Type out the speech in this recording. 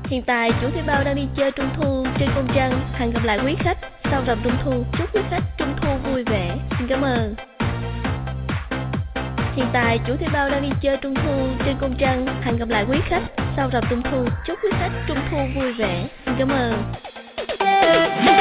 Hiện tại chủ thuê bao đang đi chơi trung thu trên Công Trăng. Hẹn gặp lại quý khách sau rằm trung thu. Chúc quý khách trung thu vui vẻ. Xin cảm ơn. Hiện tại chủ thuê bao đang đi chơi trung thu trên Công Trăng. Hẹn gặp lại quý khách sau rằm trung thu. Chúc quý khách trung thu vui vẻ. Xin cảm ơn.